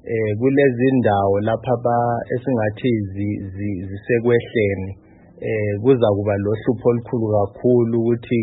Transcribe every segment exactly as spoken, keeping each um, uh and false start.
eh kulezi ndawo lapha ba esingathi zisekwehleni eh kuza kuba lohlupho olukhulu kakhulu ukuthi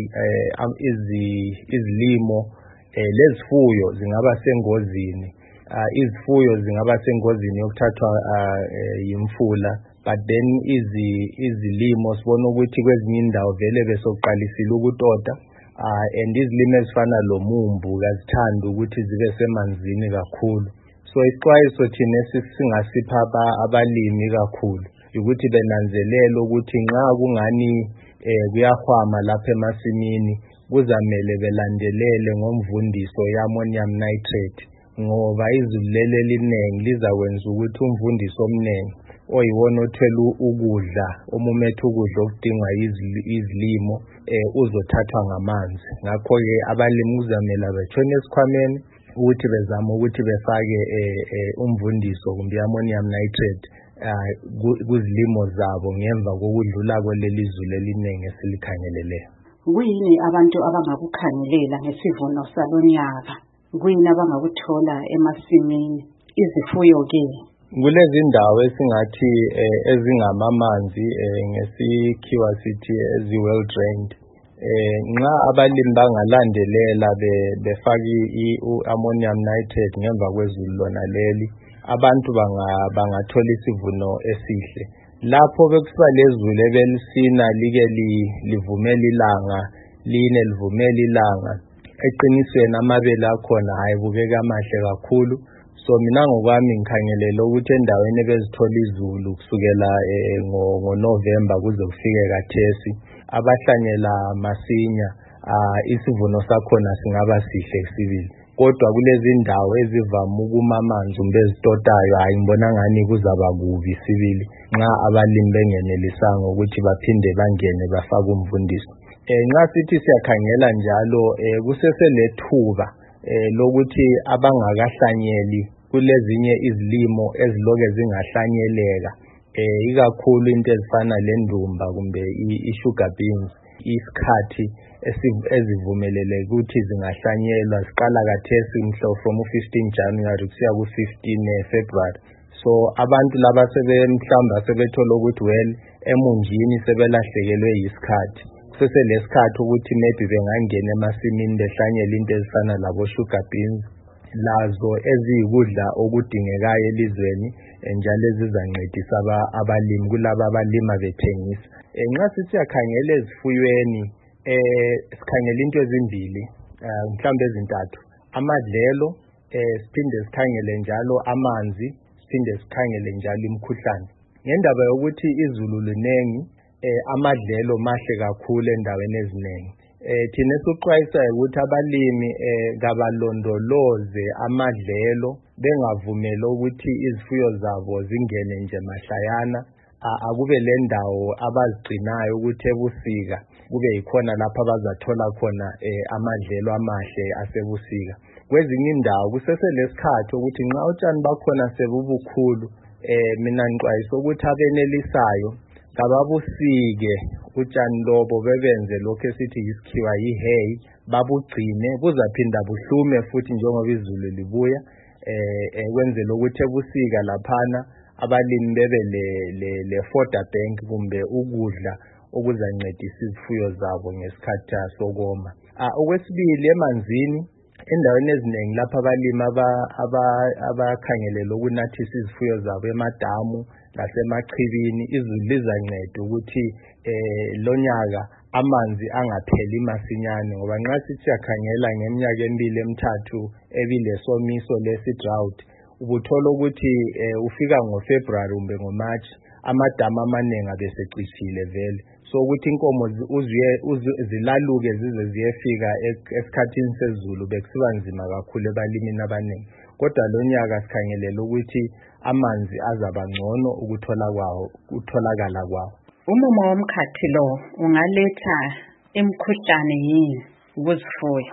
izilimo eh lezifuyo zingaba sengozini, izifuyo zingaba sengozini yokuthathwa yimfula, but then izi izilimo sibona ukuthi kwezinye indawo vele besoqalisile ukutota, and izilimo ezifana lomumbu kazithanda ukuthi zibe semanzini kakhulu. So isixwayiso thina singasipha abalimi kakhulu ukuthi benanzelele ukuthi nxa kungani eh kuyahwama lapha emasimini kuzamele belandelele ngomvundiso ye-ammonium nitrate, ngoba izulu leli elinengi lizakwenza ukuthi umvundiso omnengi oyiwona othwele ukudla omumethe ukudla okudingwa izilimo eh uzothathwa ngamanzi. Ngakho ke abalimi kuzamela betshone esikhwameni ukuthi bezama ukuthi befake umvundiso kumbe i-ammonium nitrate kuzilimo zabo ngemva kokudlula kweleli zulu elinengi esilikhangeleleyo. Kuyini abantu abangakukhangelela ngesivuno salonyaka? Kuyini abangakuthola emasimini? Izifuyo ke kulezi ndawo esingathi ezingamamanzi ngesikhiwa sithi ezi well drained, eh nxa abalimi bangalandelela befaki i-ammonium nitrate ngemva kwezulu lona leli, abantu bangathola isivuno esihle. Lapho bekusiba lezulu ebelisina like livumela ilanga, line livumela ilanga, eqinisweni amabele akhona ayibukeka amahle kakhulu. So mina ngokwami ngikhangelela ukuthi endaweni ebezithola izulu kusukela ngoNovember kuze kufike kathesi, abahlanyela masinya isivuno sakhona singaba sihle sibili. Kodwa kulezi ndawo ezivama ukuma amanzi umbe ezitotayo hayi ngibona ngani kuzaba kubi sibili nxa abalimi bengenelisanga ukuthi baphinde bangene bafake umvundiso. Eh nxa sithi siyakhangela njalo eh kuseselethuba eh lokuthi abangakahlanyeli kulezinye izilimo eziloke zingahlanyeleka, eh ikakhulu into ezifana lendumba kumbe i-sugar beans, isikhathi ezivumeleleke ukuthi zingahlanyelwa siqala kathesi mhla from fifteen January kusiya ku fifteen February. So abantu laba sebemhlamba sebethola ukuthi well emunjini sebelahlekelwe yisikhathi, kuseselesikhathi ukuthi maybe bengangena emasimini behlanyela into ezifana labo sugar beans, lazo eziyikudla okudingekayo elizweni njalo ezizancedisa abalimi kulabo abalima bethengisa. Nxa sithi siyakhangela ezifuyweni eh sikhangela into ezimbili mhlawumbe ezintathu, amadlelo, eh siphinde sikhangele njalo amanzi, siphinde sikhangele njalo imikhuhlane. Ngendaba yokuthi izulu linengi, eh amadlelo mahle kakhulu endaweni eziningi. Eh thina sokuxwayisa ukuthi abalimi eh kabalondoloze amadlelo, bengavumela ukuthi izifuyo zabo zingene nje mahlayana, akube le ndawo abazigcinayo ukuthi ebusika kube yikhona lapha abazathola khona amadlelo amahle asebusika. Kwezinye indawo kuseselesikhathi ukuthi nxa utshani bakhona sebubukhulu, eh mina ngixwayisa ukuthi abenelisayo kababusike utshani lobo bebenze lokho esithi isikhiwa yi-hay, babugcine buzaphinda buhlume futhi njengoba izulu libuya, eh kwenzela ukuthi ebusika laphana abalimi bebe le le fodder bank kumbe ukudla okuzancedisa izifuyo zabo ngesikhathi sokoma. Okwesibili, emanzini, endaweni eziningi lapha abalimi abakhangelela ukunathisa izifuyo zabo emadamu lasemachibini, izulu lizanceda ukuthi eh lonyaka amanzi angapheli masinyane, ngoba nxa sithi siyakhangela ngeminyaka emibili emithathu ebilesomiso lesi drought, ubuthola ukuthi ufika ngoFebruary kumbe ngoMarch amadamu amaningi abesecishile vele. So ukuthi inkomo uziye zilaluke zize ziyefika esikhathini sezulu bekusiba nzima kakhulu ebalimini abaningi. Kodwa lonyaka sikhangelela ukuthi amanzi azaba ngcono ukuthola kwawo utholakala kwawo. Umumo womkhathi lo ungaletha imikhuhlane yini kuzifuyo?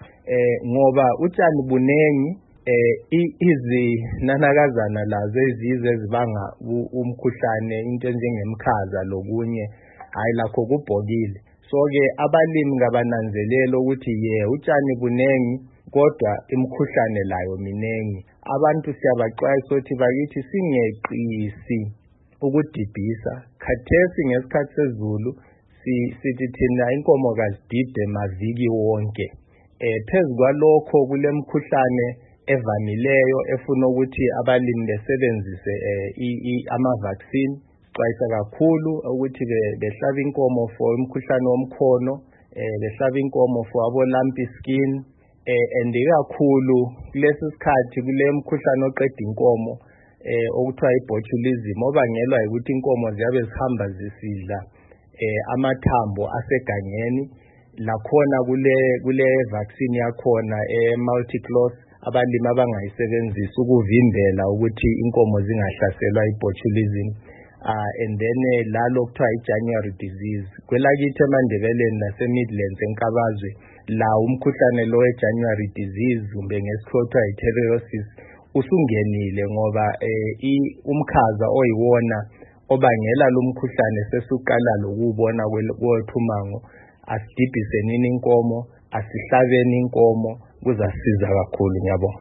Eh ngoba utshani bunengi, eh izinanakazana lazo ezize ezibanga umkhuhlane, into njengemkhaza lokunye hayi lakho kubhokile. So ke abalimi ngabananzelela ukuthi ye utshani bunengi kodwa imikhuhlane layo minengi, abantu siyabaxwayisa ukuthi bakithi singeqisi ukudibhisa. Khathesi ngesikhathi sezulu sithi thina inkomo kazidibhe maviki wonke. Eh phezu kwalokho kule mkhuhlane evamileyo efuna ukuthi abalimi besebenzise ama vaccine. Sixwayisa kakhulu ukuthi behlaba inkomo for umkhuhlane womkhono, eh behlaba inkomo for abo lumpy skin, eh and kakhulu kulesi sikhathi kule mkhuhlane oqeda inkomo eh okuthiwa ibotulism obangelwa ukuthi inkomo ziyabe zihamba zisidla eh amathambo asegangeni. Lakhona kule kule vaccine yakhona eMulticlose abalimi abangayisebenzisa ukuvimbela ukuthi inkomo zingahlaselwa ibotulism. Uh, and then lalo kuthiwa iJanuary disease kwelakithi eMandebeleni naseMidlands eNkabazwe la umkhuhlane lo weJanuary disease kumbe ngesikhothwa iTeratosis usungenile ngoba eh, umkhaza oyiwona obangela lo mkhuhlane sesuqala lokubona kwethumango. Asidibhisenini inkomo, asihlabeni inkomo, kuzasiza kakhulu. Ngiyabonga.